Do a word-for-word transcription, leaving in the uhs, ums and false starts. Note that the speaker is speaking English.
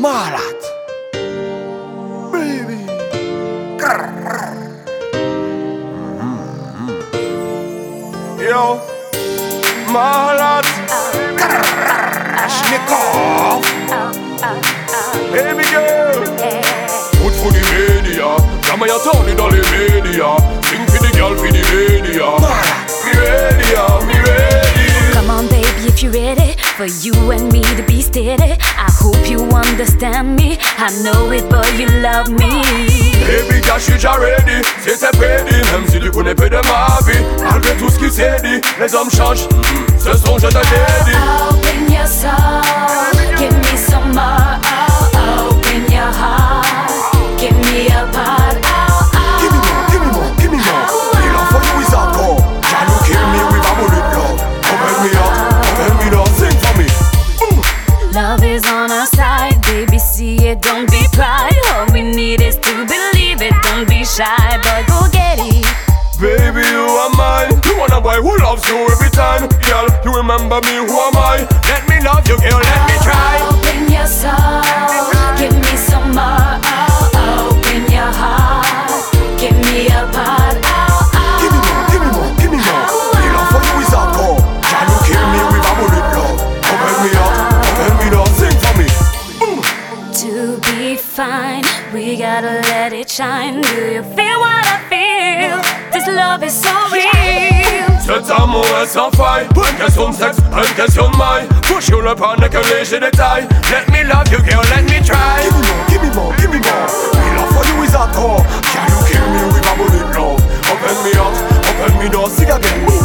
Malad, baby. Yo, Malad, Ashnikov. Baby girl, good for the media. Come on, turn it all the media. Sing for the girl for the media. Me ready, yeah, me ready. Come on, baby, if you're ready for you and me to be steady. I hope you understand me. I know it, but you love me. Baby, girl, je suis déjà ready. C'était prédit, même si tu connais peu de ma vie. Malgré tout ce qui s'est dit, les hommes changent. Ce son, je te l'ai dit. Open your soul, give me some more. Oh, open your heart, give me a part. Oh, oh. Give me more, give me more, give me more. The love for you is hardcore. Can you kill me with a bullet love? Open me up, open me down, sing for me. Mm. Love is on our side, baby, see it, don't be pride. All we need is to believe it, don't be shy, but go get it. Baby, you are mine. You want a boy who loves you every time. Girl, you remember me, who am I? Let me love you, girl, let me try. Open your soul, give me some more. Oh, open your heart, give me a part. Oh, oh. Give me more, give me more, give me more. The love for you is hardcore. Can you kill me with a bullet love? Open me up, open me down, sing for me. Mm. To be fine, we gotta let it shine. Do you feel what I feel? This love is so real. Cet amour est sans faille. Pas une question de sexe, pas une question de maille. Faut sur le pas n'est que léger détail. Let me love you, girl, let me try. Give me more, give me more, give me more. The love for you is hardcore. Can you kill me with a bullet love? Open me up, open me down, sing again.